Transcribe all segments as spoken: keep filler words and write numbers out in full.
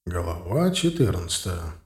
Глава четырнадцатая.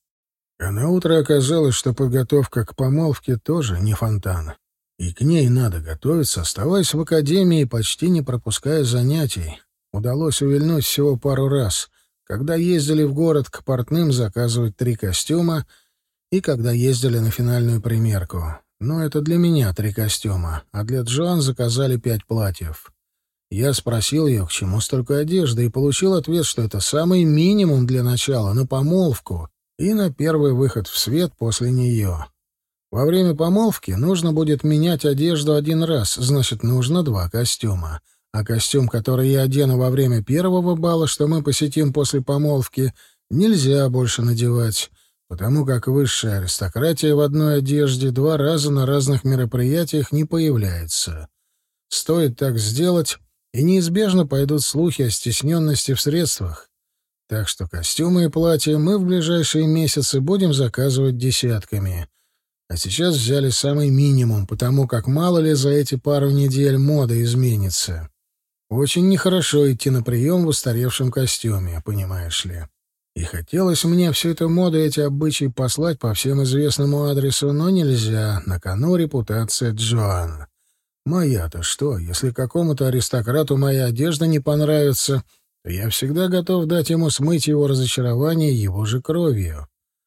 А на утро оказалось, что подготовка к помолвке тоже не фонтан. И к ней надо готовиться, оставаясь в академии, почти не пропуская занятий. Удалось увильнуть всего пару раз, когда ездили в город к портным заказывать три костюма и когда ездили на финальную примерку. Но это для меня три костюма, а для Джоан заказали пять платьев. Я спросил ее, к чему столько одежды, и получил ответ, что это самый минимум для начала, на помолвку и на первый выход в свет после нее. Во время помолвки нужно будет менять одежду один раз, значит, нужно два костюма. А костюм, который я одену во время первого бала, что мы посетим после помолвки, нельзя больше надевать, потому как высшая аристократия в одной одежде два раза на разных мероприятиях не появляется. Стоит так сделать, и неизбежно пойдут слухи о стесненности в средствах. Так что костюмы и платья мы в ближайшие месяцы будем заказывать десятками. А сейчас взяли самый минимум, потому как мало ли за эти пару недель мода изменится. Очень нехорошо идти на прием в устаревшем костюме, понимаешь ли. И хотелось мне всю эту моду и эти обычаи послать по всем известному адресу, но нельзя, на кону репутация Джоан. Моя-то что, если какому-то аристократу моя одежда не понравится, то я всегда готов дать ему смыть его разочарование его же кровью.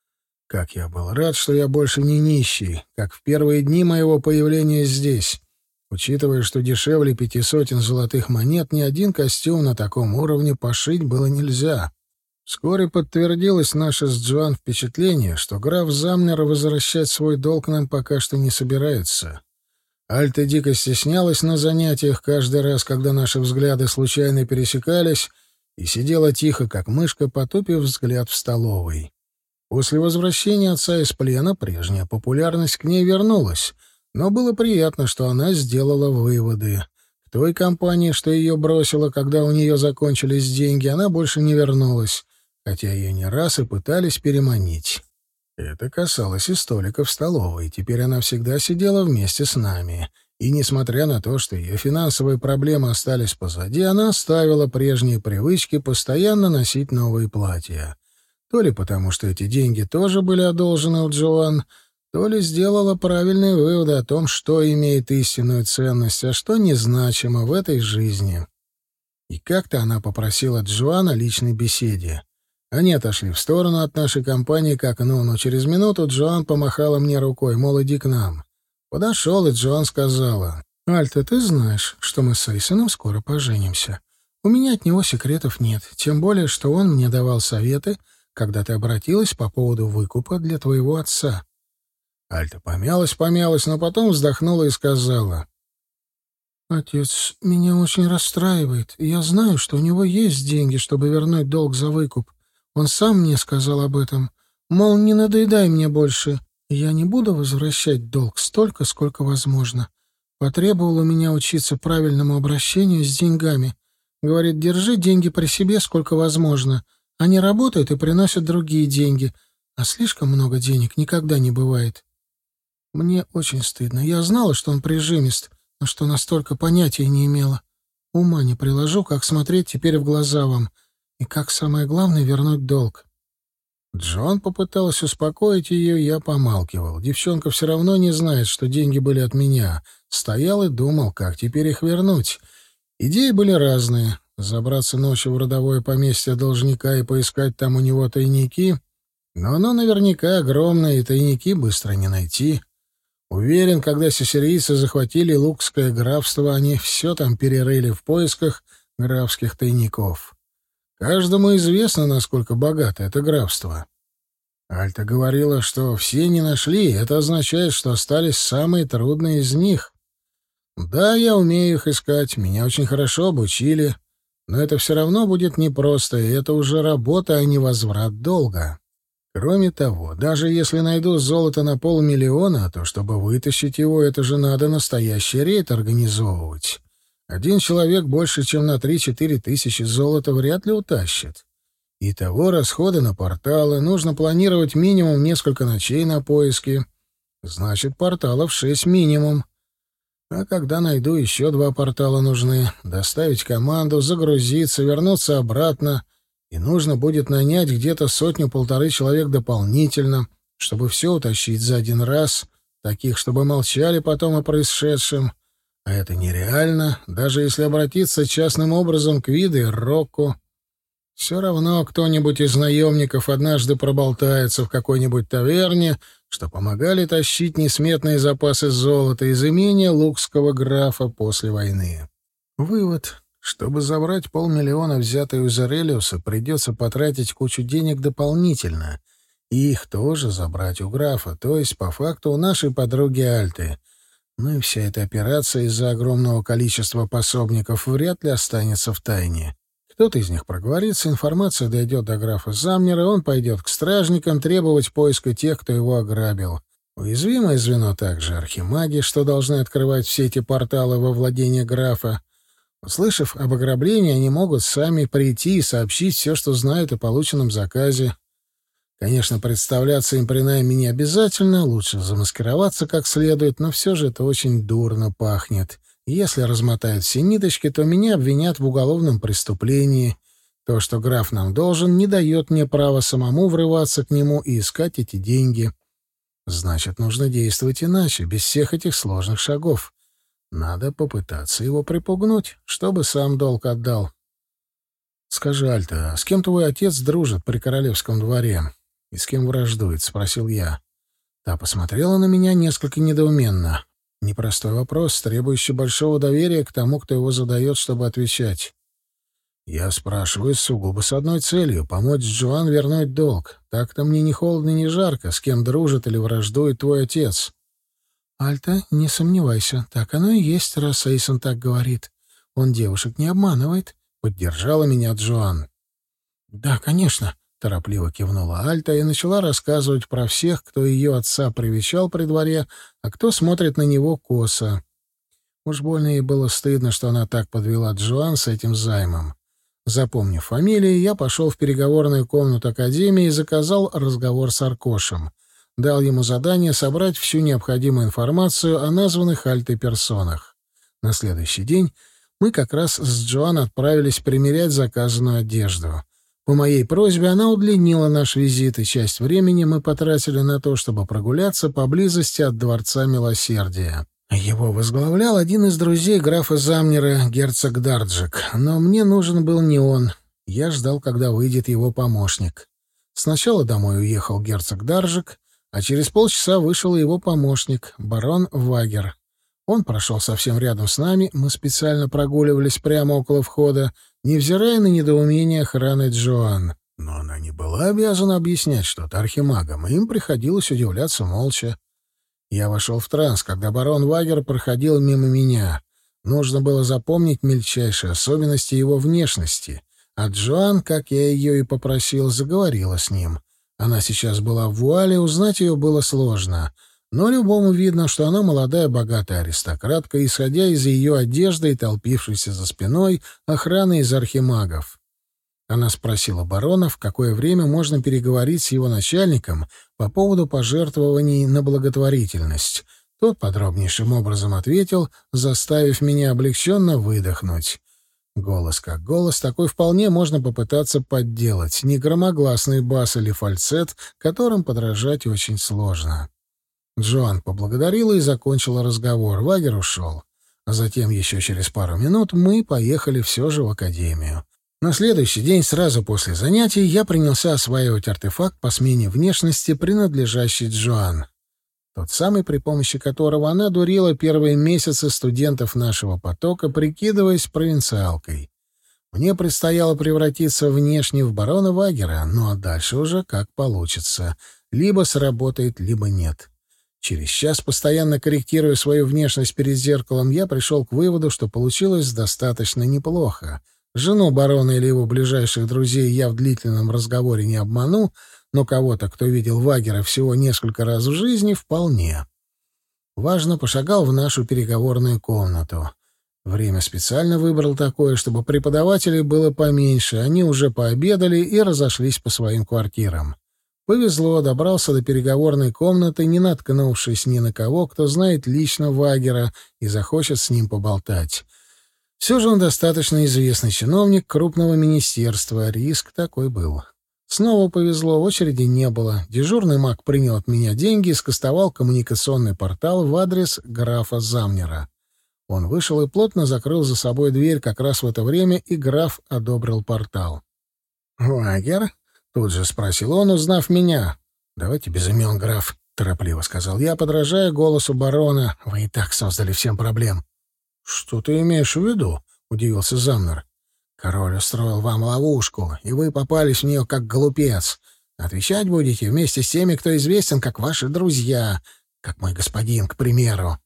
Как я был рад, что я больше не нищий, как в первые дни моего появления здесь. Учитывая, что дешевле пяти сотен золотых монет, ни один костюм на таком уровне пошить было нельзя. Вскоре подтвердилось наше с Джоан впечатление, что граф Замнер возвращать свой долг нам пока что не собирается. Альта дико стеснялась на занятиях каждый раз, когда наши взгляды случайно пересекались, и сидела тихо, как мышка, потупив взгляд в столовой. После возвращения отца из плена прежняя популярность к ней вернулась, но было приятно, что она сделала выводы. К той компании, что ее бросила, когда у нее закончились деньги, она больше не вернулась, хотя ее не раз и пытались переманить. Это касалось и столика в столовой. Теперь она всегда сидела вместе с нами. И, несмотря на то, что ее финансовые проблемы остались позади, она оставила прежние привычки постоянно носить новые платья. То ли потому, что эти деньги тоже были одолжены у Джоан, то ли сделала правильные выводы о том, что имеет истинную ценность, а что незначимо в этой жизни. И как-то она попросила Джоан о личной беседе. Они отошли в сторону от нашей компании к окну, но через минуту Джоан помахала мне рукой, мол, иди к нам. Подошел, и Джоан сказала: «Альта, ты знаешь, что мы с Эйсоном скоро поженимся. У меня от него секретов нет, тем более, что он мне давал советы, когда ты обратилась по поводу выкупа для твоего отца». Альта помялась-помялась, но потом вздохнула и сказала: «Отец меня очень расстраивает, и я знаю, что у него есть деньги, чтобы вернуть долг за выкуп. Он сам мне сказал об этом. Мол, не надоедай мне больше. Я не буду возвращать долг столько, сколько возможно. Потребовал у меня учиться правильному обращению с деньгами. Говорит, держи деньги при себе, сколько возможно. Они работают и приносят другие деньги. А слишком много денег никогда не бывает. Мне очень стыдно. Я знала, что он прижимист, но что настолько понятия не имела. Ума не приложу, как смотреть теперь в глаза вам. И как самое главное — вернуть долг». Джон попыталась успокоить ее, я помалкивал. Девчонка все равно не знает, что деньги были от меня. Стоял и думал, как теперь их вернуть. Идеи были разные. Забраться ночью в родовое поместье должника и поискать там у него тайники. Но оно наверняка огромное, и тайники быстро не найти. Уверен, когда сесерийцы захватили Лукское графство, они все там перерыли в поисках графских тайников. Каждому известно, насколько богато это графство. Альта говорила, что все не нашли, это означает, что остались самые трудные из них. Да, я умею их искать, меня очень хорошо обучили, но это все равно будет непросто, и это уже работа, а не возврат долга. Кроме того, даже если найду золото на полмиллиона, то чтобы вытащить его, это же надо настоящий рейд организовывать. Один человек больше, чем на три-четыре тысячи золота вряд ли утащит. Итого расходы на порталы, нужно планировать минимум несколько ночей на поиски. Значит, порталов шесть минимум. А когда найду, еще два портала нужны. Доставить команду, загрузиться, вернуться обратно. и нужно будет нанять где-то сотню-полторы человек дополнительно, чтобы все утащить за один раз, таких, чтобы молчали потом о происшедшем. А это нереально, даже если обратиться частным образом к Виду и Рокку. Все равно кто-нибудь из наемников однажды проболтается в какой-нибудь таверне, что помогали тащить несметные запасы золота из имения лукского графа после войны. Вывод. Чтобы забрать полмиллиона, взятые у Зарелиуса, придется потратить кучу денег дополнительно. И их тоже забрать у графа, то есть, по факту, у нашей подруги Альты. Ну и вся эта операция из-за огромного количества пособников вряд ли останется в тайне. Кто-то из них проговорится, информация дойдет до графа Замнера, он пойдет к стражникам требовать поиска тех, кто его ограбил. Уязвимое звено также архимаги, что должны открывать все эти порталы во владение графа. Услышав об ограблении, они могут сами прийти и сообщить все, что знают о полученном заказе. Конечно, представляться им при найме не обязательно, лучше замаскироваться как следует, но все же это очень дурно пахнет. Если размотают все ниточки, то меня обвинят в уголовном преступлении. То, что граф нам должен, не дает мне права самому врываться к нему и искать эти деньги. Значит, нужно действовать иначе, без всех этих сложных шагов. Надо попытаться его припугнуть, чтобы сам долг отдал. — Скажи, Альта, а с кем твой отец дружит при королевском дворе? И с кем враждует? — спросил я. Та посмотрела на меня несколько недоуменно. Непростой вопрос, требующий большого доверия к тому, кто его задает, чтобы отвечать. Я спрашиваю сугубо с одной целью — помочь Джоан вернуть долг. Так-то мне ни холодно, ни жарко, с кем дружит или враждует твой отец. — Альта, не сомневайся, так оно и есть, раз Эйсон так говорит. Он девушек не обманывает, — поддержала меня Джоан. — Да, конечно, — торопливо кивнула Альта и начала рассказывать про всех, кто ее отца привечал при дворе, а кто смотрит на него косо. Уж больно ей было стыдно, что она так подвела Джоан с этим займом. Запомнив фамилии, я пошел в переговорную комнату Академии и заказал разговор с Аркошем. Дал ему задание собрать всю необходимую информацию о названных Альтой персонах. На следующий день мы как раз с Джоан отправились примерять заказанную одежду. По моей просьбе она удлинила наш визит, и часть времени мы потратили на то, чтобы прогуляться поблизости от Дворца Милосердия. Его возглавлял один из друзей графа Замнера, герцог Дарджик, но мне нужен был не он. Я ждал, когда выйдет его помощник. Сначала домой уехал герцог Дарджик, а через полчаса вышел его помощник, барон Вагер. Он прошел совсем рядом с нами, мы специально прогуливались прямо около входа, невзирая на недоумение охраны Джоан. Но она не была обязана объяснять что-то архимагам, и им приходилось удивляться молча. Я вошел в транс, когда барон Вагер проходил мимо меня. Нужно было запомнить мельчайшие особенности его внешности, а Джоан, как я ее и попросил, заговорила с ним. Она сейчас была в вуале, узнать ее было сложно, но любому видно, что она молодая богатая аристократка, исходя из ее одежды и толпившейся за спиной охраны из архимагов. Она спросила барона, в какое время можно переговорить с его начальником по поводу пожертвований на благотворительность. Тот подробнейшим образом ответил, заставив меня облегченно выдохнуть. Голос как голос, такой вполне можно попытаться подделать. Не громогласный бас или фальцет, которым подражать очень сложно. Джоан поблагодарила и закончила разговор. Вагер ушел. А затем еще через пару минут мы поехали все же в академию. На следующий день, сразу после занятий, я принялся осваивать артефакт по смене внешности, принадлежащий Джоан. Тот самый, при помощи которого она дурила первые месяцы студентов нашего потока, прикидываясь провинциалкой. Мне предстояло превратиться внешне в барона Вагера, ну а дальше уже как получится. Либо сработает, либо нет. Через час, постоянно корректируя свою внешность перед зеркалом, я пришел к выводу, что получилось достаточно неплохо. Жену барона или его ближайших друзей я в длительном разговоре не обману, но кого-то, кто видел Вагера всего несколько раз в жизни, вполне. Важно пошагал в нашу переговорную комнату. Время специально выбрал такое, чтобы преподавателей было поменьше, они уже пообедали и разошлись по своим квартирам. Повезло, добрался до переговорной комнаты, не наткнувшись ни на кого, кто знает лично Вагера и захочет с ним поболтать. Все же он достаточно известный чиновник крупного министерства, риск такой был. Снова повезло, очереди не было. Дежурный маг принял от меня деньги и скостовал коммуникационный портал в адрес графа Замнера. Он вышел и плотно закрыл за собой дверь как раз в это время, и граф одобрил портал. «Вагер?» — тут же спросил он, узнав меня. «Давайте без имен, граф», — торопливо сказал я, подражая голосу барона. «Вы и так создали всем проблем». «Что ты имеешь в виду?» — удивился Замнер. «Король устроил вам ловушку, и вы попались в нее как глупец. Отвечать будете вместе с теми, кто известен как ваши друзья, как мой господин, к примеру».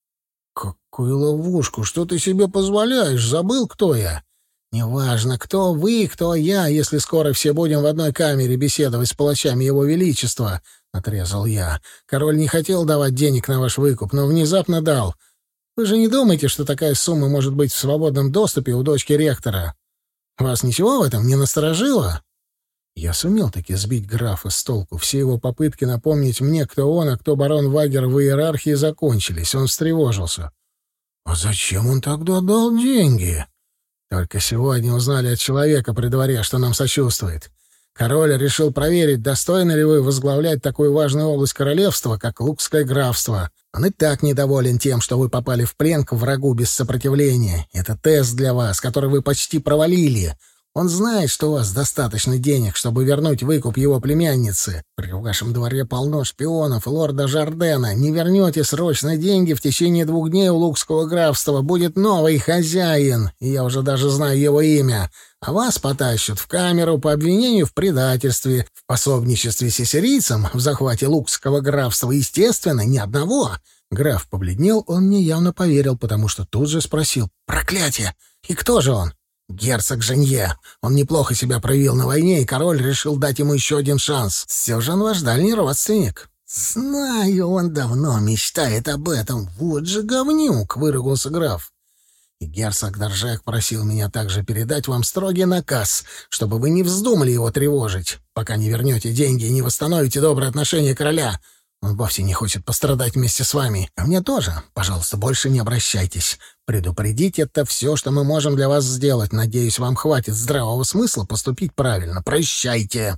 «Какую ловушку? Что ты себе позволяешь? Забыл, кто я?» «Неважно, кто вы, кто я, если скоро все будем в одной камере беседовать с палачами Его Величества», — отрезал я. «Король не хотел давать денег на ваш выкуп, но внезапно дал. Вы же не думаете, что такая сумма может быть в свободном доступе у дочки ректора? Вас ничего в этом не насторожило?» Я сумел таки сбить графа с толку. Все его попытки напомнить мне, кто он, а кто барон Вагер в иерархии, закончились. Он встревожился. «А зачем он тогда дал деньги?» «Только сегодня узнали от человека при дворе, что нам сочувствует. Король решил проверить, достойны ли вы возглавлять такую важную область королевства, как Лукское графство. Он и так недоволен тем, что вы попали в плен к врагу без сопротивления. Это тест для вас, который вы почти провалили. Он знает, что у вас достаточно денег, чтобы вернуть выкуп его племянницы. При вашем дворе полно шпионов лорда Жардена. Не вернете срочно деньги, в течение двух дней у Лукского графства будет новый хозяин, и я уже даже знаю его имя. А вас потащат в камеру по обвинению в предательстве, в пособничестве сесерийцам, в захвате Лукского графства. Естественно, ни одного». Граф побледнел, он мне явно поверил, потому что тут же спросил: «Проклятие! И кто же он?» «Герцог Женье. Он неплохо себя проявил на войне, и король решил дать ему еще один шанс. Все же он ваш дальний родственник». «Знаю, он давно мечтает об этом. Вот же говнюк!» — выругался граф. «И герцог Доржек просил меня также передать вам строгий наказ, чтобы вы не вздумали его тревожить, пока не вернете деньги и не восстановите добрые отношения короля. Он вовсе не хочет пострадать вместе с вами. А мне тоже. Пожалуйста, больше не обращайтесь. Предупредить — это все, что мы можем для вас сделать. Надеюсь, вам хватит здравого смысла поступить правильно. Прощайте».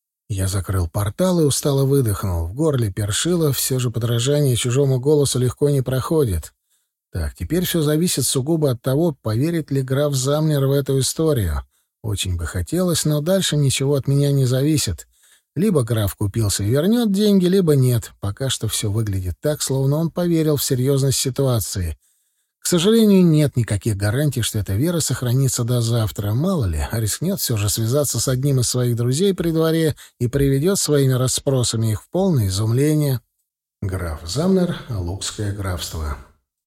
Я закрыл портал и устало выдохнул. В горле першило, все же подражание чужому голосу легко не проходит. Так, теперь все зависит сугубо от того, поверит ли граф Замнер в эту историю. Очень бы хотелось, но дальше ничего от меня не зависит. Либо граф купился и вернет деньги, либо нет. Пока что все выглядит так, словно он поверил в серьезность ситуации. К сожалению, нет никаких гарантий, что эта вера сохранится до завтра. Мало ли, рискнет все же связаться с одним из своих друзей при дворе и приведет своими расспросами их в полное изумление. Граф Замнер, Лукское графство.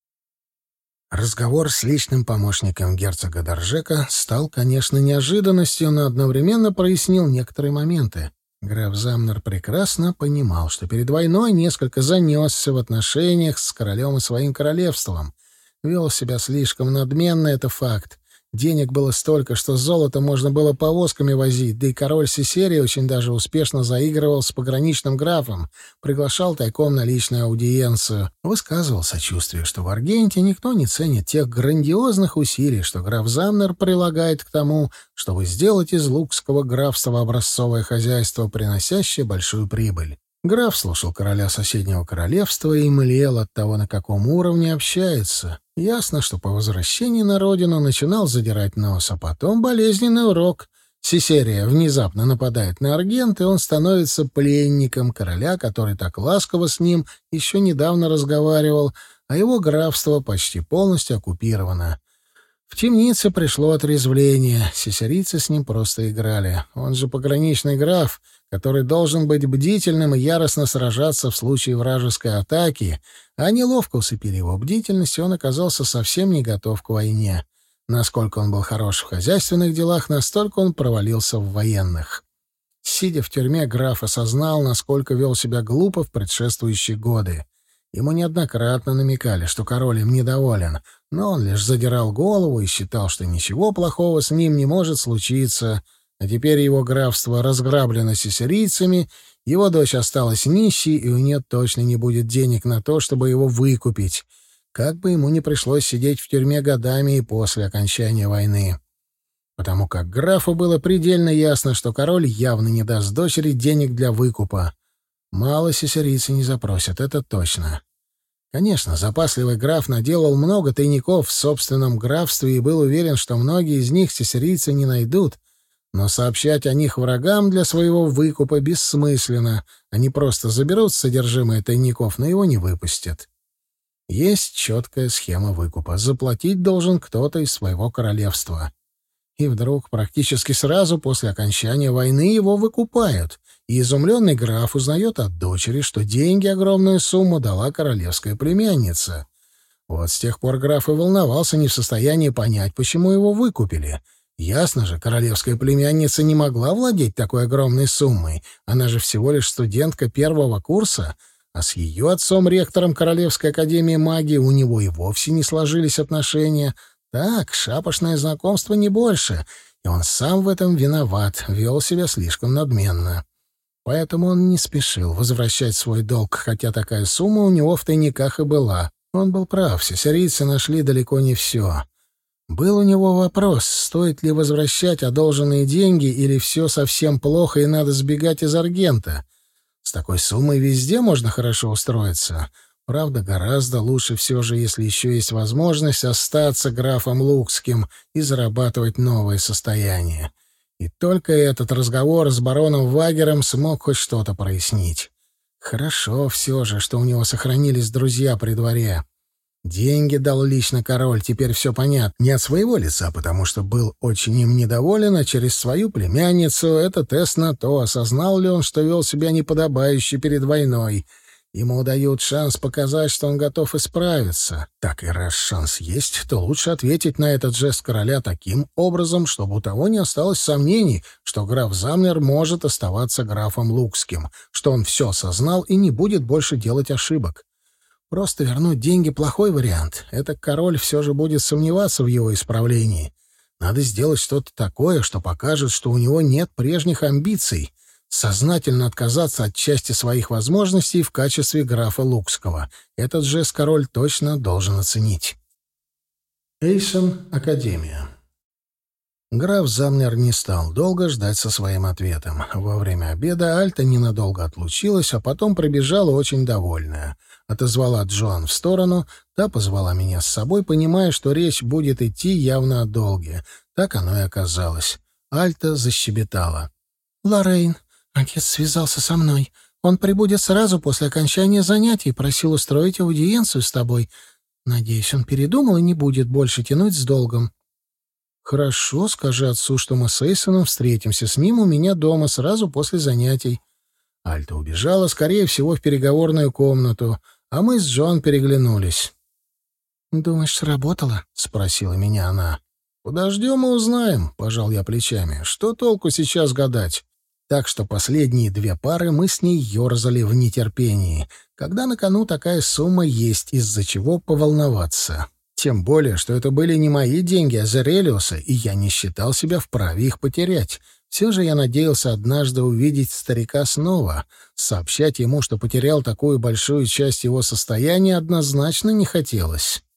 Разговор с личным помощником герцога Доржека стал, конечно, неожиданностью, но одновременно прояснил некоторые моменты. Граф Замнер прекрасно понимал, что перед войной несколько занесся в отношениях с королем и своим королевством. Вел себя слишком надменно, это факт. Денег было столько, что золото можно было повозками возить, да и король Сесерии очень даже успешно заигрывал с пограничным графом, приглашал тайком на личную аудиенцию. Высказывал сочувствие, что в Аргенте никто не ценит тех грандиозных усилий, что граф Замнер прилагает к тому, чтобы сделать из Лукского графства образцовое хозяйство, приносящее большую прибыль. Граф слушал короля соседнего королевства и млел от того, на каком уровне общается. Ясно, что по возвращении на родину начинал задирать нос, а потом болезненный урок. Сесерия внезапно нападает на Аргент, и он становится пленником короля, который так ласково с ним еще недавно разговаривал, а его графство почти полностью оккупировано. В темнице пришло отрезвление. Сесерийцы с ним просто играли. Он же пограничный граф, который должен быть бдительным и яростно сражаться в случае вражеской атаки, а они ловко усыпили его бдительность, и он оказался совсем не готов к войне. Насколько он был хорош в хозяйственных делах, настолько он провалился в военных. Сидя в тюрьме, граф осознал, насколько вел себя глупо в предшествующие годы. Ему неоднократно намекали, что король им недоволен, но он лишь задирал голову и считал, что ничего плохого с ним не может случиться. А теперь его графство разграблено сесерийцами, его дочь осталась нищей, и у нее точно не будет денег на то, чтобы его выкупить. как бы ему не пришлось сидеть в тюрьме годами и после окончания войны. Потому как графу было предельно ясно, что король явно не даст дочери денег для выкупа. Мало сесарийцы не запросят, это точно. Конечно, запасливый граф наделал много тайников в собственном графстве и был уверен, что многие из них сесарийцы не найдут, но сообщать о них врагам для своего выкупа бессмысленно. Они просто заберут содержимое тайников, но его не выпустят. Есть четкая схема выкупа. Заплатить должен кто-то из своего королевства. И вдруг, практически сразу после окончания войны, его выкупают, и изумленный граф узнает от дочери, что деньги, огромную сумму, дала королевская племянница. Вот с тех пор граф и волновался, не в состоянии понять, почему его выкупили. Ясно же, королевская племянница не могла владеть такой огромной суммой, она же всего лишь студентка первого курса, а с ее отцом-ректором Королевской академии магии у него и вовсе не сложились отношения. Так, шапошное знакомство, не больше, и он сам в этом виноват, вел себя слишком надменно. Поэтому он не спешил возвращать свой долг, хотя такая сумма у него в тайниках и была. Он был прав, сесарийцы нашли далеко не все. Был у него вопрос, стоит ли возвращать одолженные деньги или все совсем плохо и надо сбегать из Аргента. С такой суммой везде можно хорошо устроиться. Правда, гораздо лучше все же, если еще есть возможность остаться графом Лукским и зарабатывать новое состояние. И только этот разговор с бароном Вагером смог хоть что-то прояснить. Хорошо все же, что у него сохранились друзья при дворе. Деньги дал лично король, теперь все понятно. Не от своего лица, потому что был очень им недоволен, а через свою племянницу. Это тест на то, осознал ли он, что вел себя неподобающе перед войной. Ему дают шанс показать, что он готов исправиться. Так и раз шанс есть, то лучше ответить на этот жест короля таким образом, чтобы у того не осталось сомнений, что граф Замнер может оставаться графом Лукским, что он все осознал и не будет больше делать ошибок. Просто вернуть деньги — плохой вариант. Это король все же будет сомневаться в его исправлении. Надо сделать что-то такое, что покажет, что у него нет прежних амбиций. Сознательно отказаться от части своих возможностей в качестве графа Лукского. Этот жест король точно должен оценить. Эйсон Академия. Граф Замнер не стал долго ждать со своим ответом. Во время обеда Альта ненадолго отлучилась, а потом прибежала очень довольная. Отозвала Джоан в сторону, та позвала меня с собой, понимая, что речь будет идти явно о долге. Так оно и оказалось. Альта защебетала. «Лоррейн, отец связался со мной. Он прибудет сразу после окончания занятий, просил устроить аудиенцию с тобой. Надеюсь, он передумал и не будет больше тянуть с долгом». «Хорошо, скажи отцу, что мы с Эйсоном встретимся с ним у меня дома сразу после занятий». Альта убежала, скорее всего, в переговорную комнату, а мы с Джон переглянулись. «Думаешь, сработало?» — спросила меня она. «Подождем и узнаем», — пожал я плечами. «Что толку сейчас гадать?» Так что последние две пары мы с ней ерзали в нетерпении, когда на кону такая сумма есть, из-за чего поволноваться. Тем более, что это были не мои деньги, а Зерелиуса, и я не считал себя вправе их потерять. Все же я надеялся однажды увидеть старика снова. Сообщать ему, что потерял такую большую часть его состояния, однозначно не хотелось.